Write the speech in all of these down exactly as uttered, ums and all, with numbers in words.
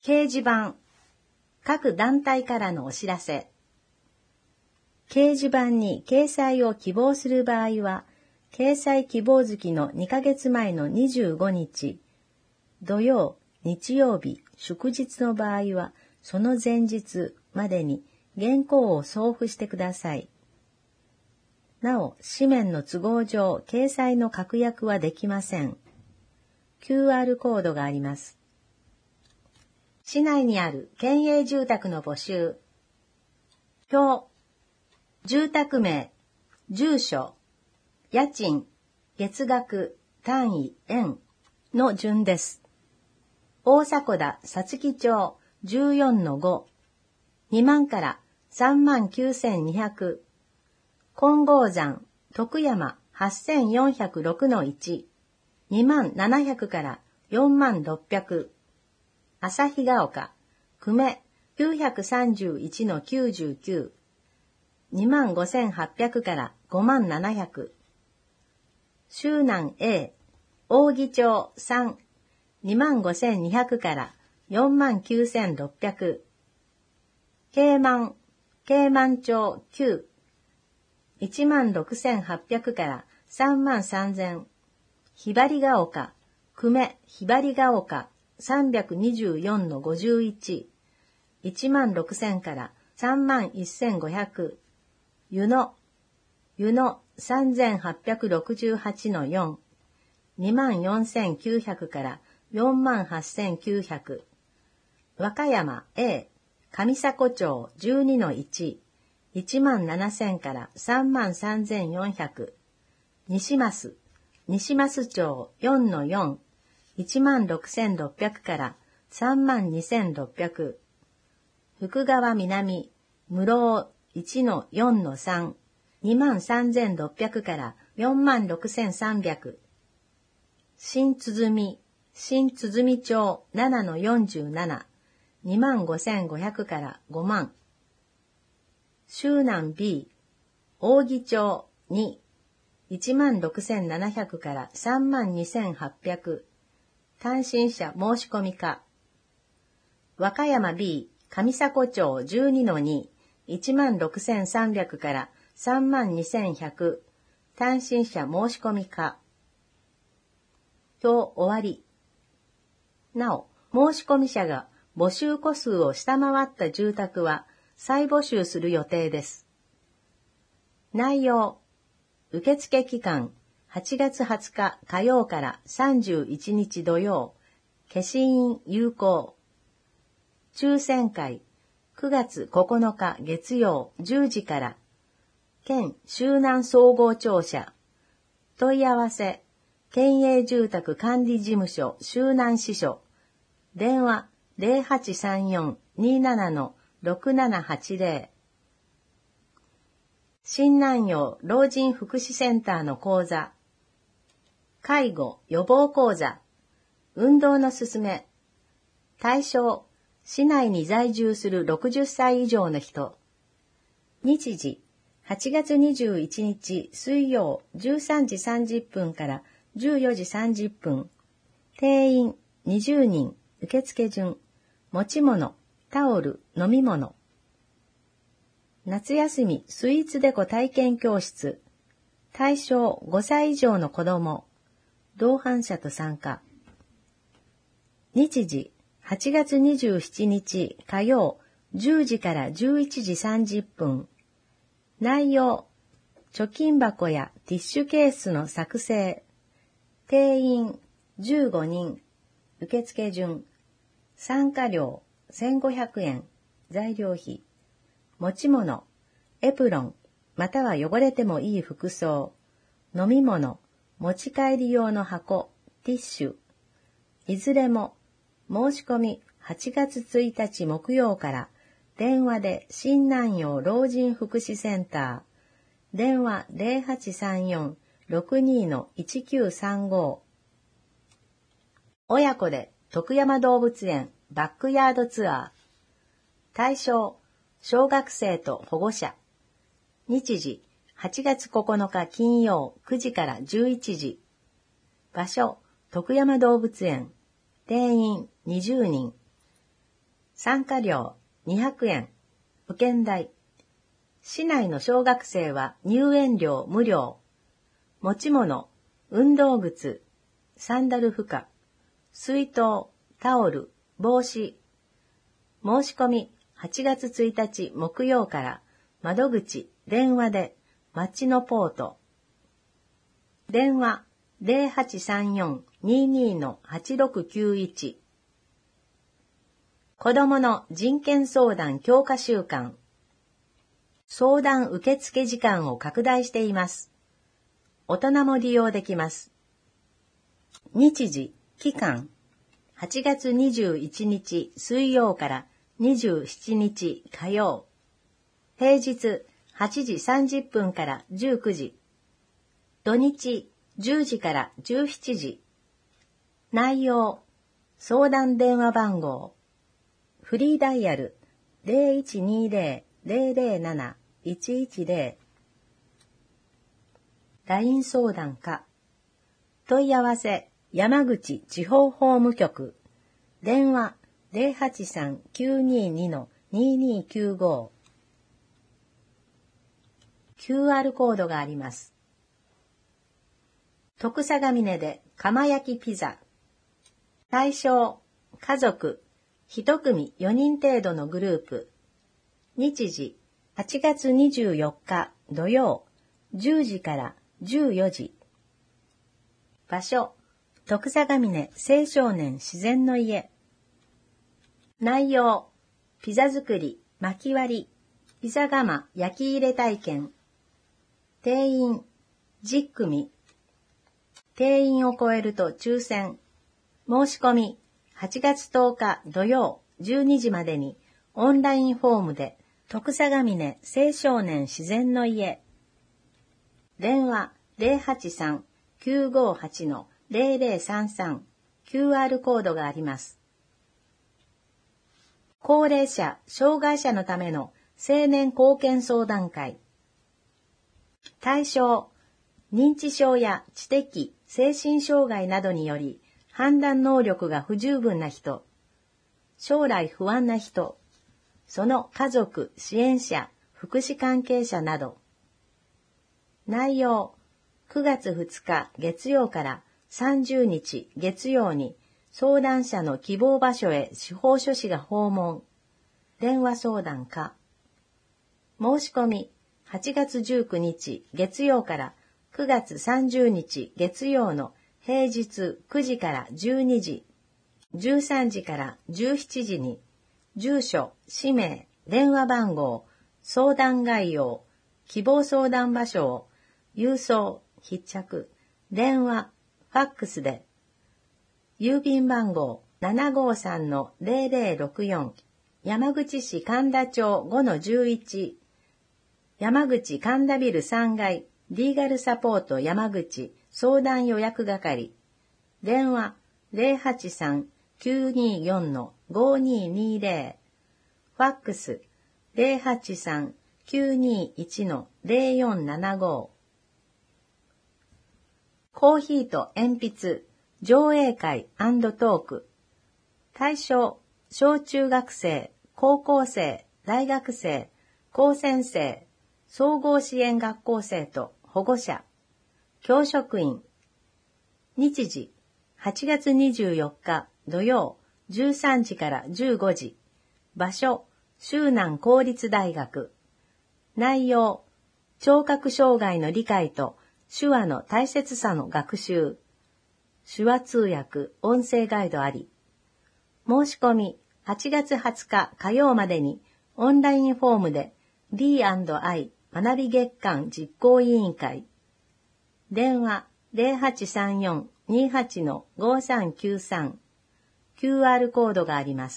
掲示板、各団体からのお知らせ。掲示板に掲載を希望する場合は、掲載希望月のにかげつまえのにじゅうごにち、土曜、日曜日、祝日の場合は、その前日までに原稿を送付してください。なお、紙面の都合上、掲載の確約はできません。キューアール コードがあります。市内にある県営住宅の募集。表、住宅名、住所、家賃、月額、単位、円の順です。大迫田さつき町 じゅうよんのご、にまんからさんまんきゅうせんにひゃく、金剛山徳山はっせんよんひゃくろくのいち、にまんななひゃくからよんまんろっぴゃく、旭ヶ丘久米きゅうひゃくさんじゅういちのきゅうじゅうきゅう、にまんごせんはっぴゃくからごまんななひゃく、周南 A 扇町さん、にまんごせんにひゃくからよんまんきゅうせんろっぴゃく、慶満慶満町きゅう、いちまんろくせんはっぴゃくからさんまんさんぜん、ひばりが丘久米ひばりが丘さんびゃくにじゅうよんのごじゅういち、いちまんろくせんからさんまんせんごひゃく、湯野湯野さんぜんはっぴゃくろくじゅうはちのよん、にまんよんせんきゅうひゃくからよんまんはっせんきゅうひゃく、和歌山 A 上迫町じゅうにのいち、いちまんななせんからさんまんさんぜんよんひゃく、西増西増町よんのよん、いちまんろくせんろっぴゃくからさんまんにせんろっぴゃく、福川南室尾いちのよんのさん、にまんさんぜんろっぴゃくからよんまんろくせんさんびゃく、新鼓新鼓町ななのよんじゅうなな、にまんごせんごひゃくからごまん、周南 B 扇町に、いちまんろくせんななひゃくからさんまんにせんはっぴゃく、単身者申し込みか。和歌山 B 上迫町じゅうにのに、いちまんろくせんさんびゃくからさんまんにせんひゃく、単身者申し込みか。表終わり。なお、申し込み者が募集戸数を下回った住宅は再募集する予定です。内容。受付期間はちがつはつか火曜からさんじゅういちにち土曜、消印有効。抽選会くがつここのか月曜じゅうじから、県周南総合庁舎、問い合わせ、県営住宅管理事務所周南支所、電話 ゼロはちさんよん になな ろくななはちゼロ、新南陽老人福祉センターの講座、介護予防講座、運動のすすめ、対象、市内に在住するろくじゅっさい以上の人、日時、はちがつにじゅういちにち水曜じゅうさんじさんじゅっぷんからじゅうよじさんじゅっぷん、定員にじゅうにん、受付順、持ち物、タオル、飲み物。夏休みスイーツデコ体験教室、対象ごさい以上の子ども、同伴者と参加。日時、はちがつにじゅうしちにち火曜じゅうじからじゅういちじさんじゅっぷん。内容、貯金箱やティッシュケースの作成。定員じゅうごにん。受付順。参加料せんごひゃくえん。材料費。持ち物、エプロン、または汚れてもいい服装。飲み物、持ち帰り用の箱、ティッシュ。いずれも、申し込みはちがつついたち木曜から電話で新南陽老人福祉センター、電話 ゼロはちさんよん ろくにのいちきゅうさんご。親子で徳山動物園バックヤードツアー。対象、小学生と保護者。日時、はちがつここのか金曜くじからじゅういちじ。場所、徳山動物園。定員にじゅうにん。 参加料にひゃくえん、受験代。市内の小学生は入園料無料。持ち物、運動靴、サンダル負荷、水筒、タオル、帽子。申し込みはちがつついたち木曜から窓口、電話で町のポート。電話 ゼロはちさんよん にーにー のはちろくきゅういち。子どもの人権相談強化週間。相談受付時間を拡大しています。大人も利用できます。日時、期間、はちがつにじゅういちにち水曜からにじゅうしちにち火曜。平日はちじさんじゅっぷんからじゅうくじ。土日じゅうじからじゅうしちじ。内容、相談電話番号、フリーダイヤル ゼロいちにゼロ ゼロゼロなないちいちゼロ。ライン 相談課。問い合わせ、山口地方法務局。電話 ゼロはちさん きゅうにーに のにーにーきゅうご。キューアール コードがあります。徳相峰で釜焼きピザ。対象、家族、一組よにん程度のグループ。日時、はちがつにじゅうよっか土曜、じゅうじからじゅうよじ。場所、徳相峰青少年自然の家。内容、ピザ作り、薪割り、ピザ窯焼き入れ体験。定員、じゅっくみ。定員を超えると抽選。申し込み、はちがつとおか土曜じゅうにじまでにオンラインフォームで徳相峰青少年自然の家。電話 ゼロはちさん きゅうごはち のゼロゼロさんさん。キューアール コードがあります。高齢者、障害者のための青年貢献相談会。対象、認知症や知的、精神障害などにより判断能力が不十分な人、将来不安な人、その家族、支援者、福祉関係者など。内容、くがつふつか月曜からさんじゅうにち月曜に相談者の希望場所へ司法書士が訪問。電話相談課。申し込み、はちがつじゅうくにち月曜からくがつさんじゅうにち月曜の平日くじからじゅうにじ、じゅうさんじからじゅうしちじに、住所、氏名、電話番号、相談概要、希望相談場所を、郵送、必着、電話、ファックスで、郵便番号 ななごさんのゼロゼロろくよん、山口市神田町 ごのじゅういち、山口神田ビルさんがい、リーガルサポート山口相談予約係。電話 ゼロはちさん きゅうにーよんのごにーにーゼロ。ファックス ゼロはちさん きゅうにーいちのゼロよんななご。コーヒーと鉛筆上映会&トーク。対象、小中学生、高校生、大学生、高専生、総合支援学校生と保護者、教職員。日時、はちがつにじゅうよっか土曜じゅうさんじからじゅうごじ。場所、周南公立大学。内容、聴覚障害の理解と手話の大切さの学習。手話通訳、音声ガイドあり。申し込み、はちがつはつか火曜までにオンラインフォームで ディーアンドアイ 学び月間実行委員会。電話 ゼロはちさんよん にーはちのごさんきゅうさん。キューアール コードがあります。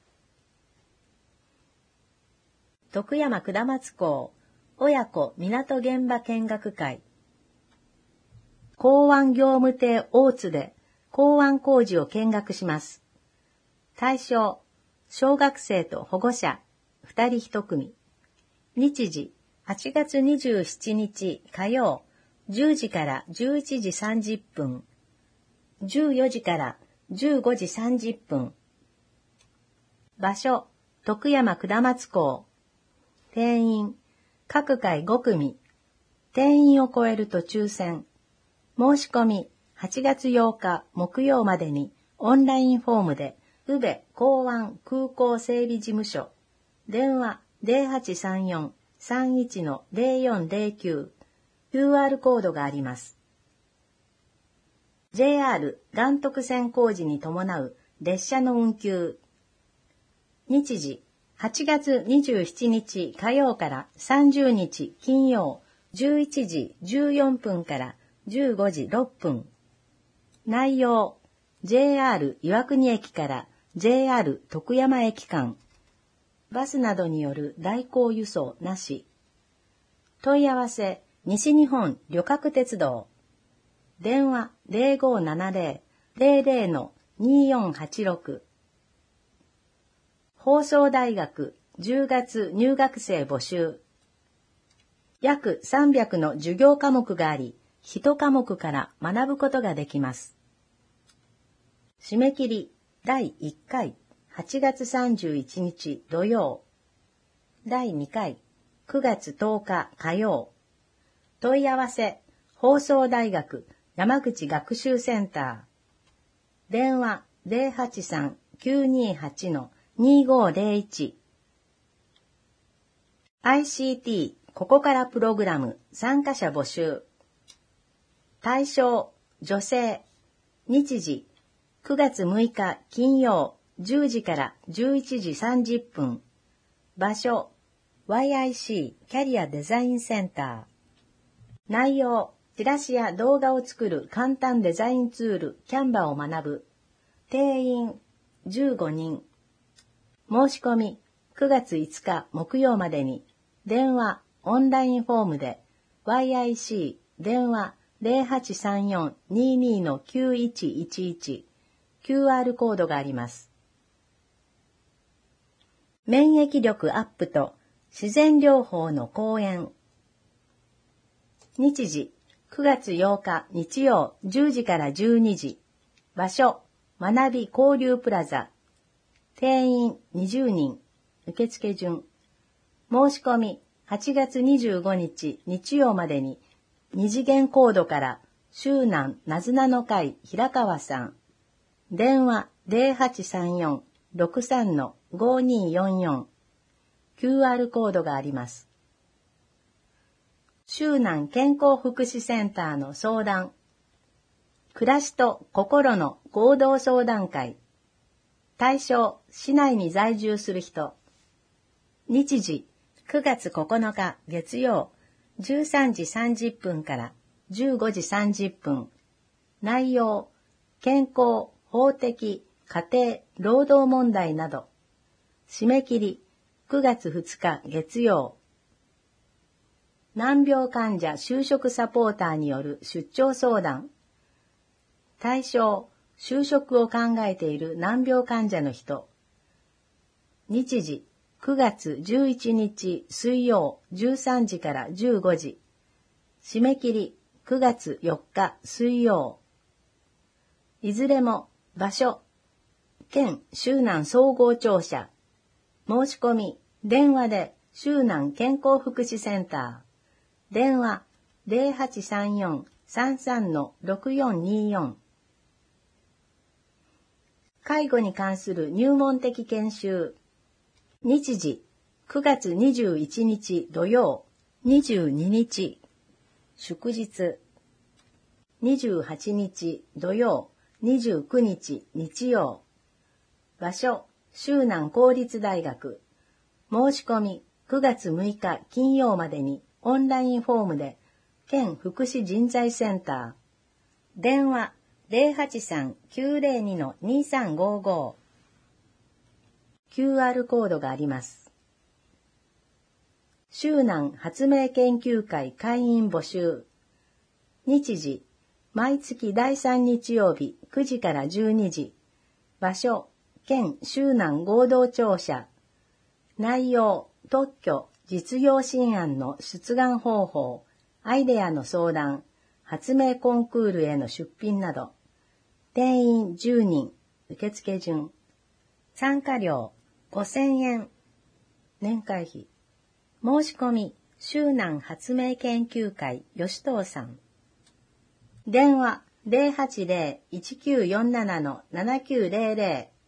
徳山下松港親子港現場見学会。港湾業務艇大津で港湾工事を見学します。対象、小学生と保護者、ふたりひとくみ。日時、はちがつにじゅうしちにち火曜、じゅうじからじゅういちじさんじゅっぷん、じゅうよじからじゅうごじさんじゅっぷん。 場所、徳山下松校。定員、各回ごくみ。定員を超えると抽選。申し込み、はちがつようか木曜までにオンラインフォームで、宇部港湾空港整備事務所。電話 ゼロはちさんよん さんいち ゼロよんゼロきゅう。キューアール コードがあります。ジェイアール 岩徳線工事に伴う列車の運休。日時、はちがつにじゅうしちにち火曜からさんじゅうにち金曜、じゅういちじじゅうよんぷんからじゅうごじろっぷん。内容、ジェイアール 岩国駅から ジェイアール 徳山駅間。バスなどによる代行輸送なし。問い合わせ、西日本旅客鉄道。電話 ゼロごななゼロ ゼロゼロ によんはちろく。放送大学じゅうがつ入学生募集。約さんびゃくの授業科目があり、いち科目から学ぶことができます。締め切りだいいっかいはちがつさんじゅういちにち土曜。だいにかいくがつとおか火曜。問い合わせ、放送大学山口学習センター。電話 ゼロはちさん きゅうにはち にごゼロいち。アイシーティー ここからプログラム参加者募集。対象、女性。日時、くがつむいか金曜じゅうじからじゅういちじさんじゅっぷん。場所、ワイアイシー キャリアデザインセンター。内容、チラシや動画を作る簡単デザインツールキャンバを学ぶ。定員じゅうごにん。申し込みくがついつか木曜までに電話、オンラインフォームで ワイアイシー 電話 ゼロはちさんよん にに きゅういちいちいち キューアール コードがあります。免疫力アップと自然療法の講演。日時、くがつようか日曜じゅうじからじゅうにじ。場所、学び交流プラザ。定員にじゅうにん。受付順。申し込みはちがつにじゅうごにち日曜までに二次元コードから周南なずなの会平川さん。電話ゼロはちさんよん ろくさん ごによんよん。キューアール コードがあります。周南健康福祉センターの相談。暮らしと心の合同相談会。対象、市内に在住する人。日時、くがつここのか月曜、じゅうさんじさんじゅっぷんからじゅうごじさんじゅっぷん。内容、健康、法的、家庭、労働問題など。締め切り、くがつふつか月曜。難病患者就職サポーターによる出張相談。対象、就職を考えている難病患者の人。日時、くがつじゅういちにち水曜じゅうさんじからじゅうごじ。締め切り、くがつよっか水曜。いずれも場所、県周南総合庁舎。申し込み、電話で周南健康福祉センター。電話ゼロはちさんよん さんさん ろくよんによん。介護に関する入門的研修。日時、くがつにじゅういちにち土曜、にじゅうににち祝日。にじゅうはちにち土曜、にじゅうくにち日曜。場所、周南公立大学。申し込み、くがつむいか金曜までにオンラインフォームで、県福祉人材センター。電話、ゼロはちさん きゅうゼロに にさんごご。キューアール コードがあります。周南発明研究会会員募集。日時、毎月だいさん日曜日くじからじゅうにじ。場所、県周南合同庁舎。内容、特許、実用新案の出願方法、アイデアの相談、発明コンクールへの出品など。定員じゅうにん、受付順。参加料、 ごせんえん。年会費。申し込み、周南発明研究会吉藤さん。電話 ゼロはちゼロ いちきゅうよんなな ななきゅうゼロゼロ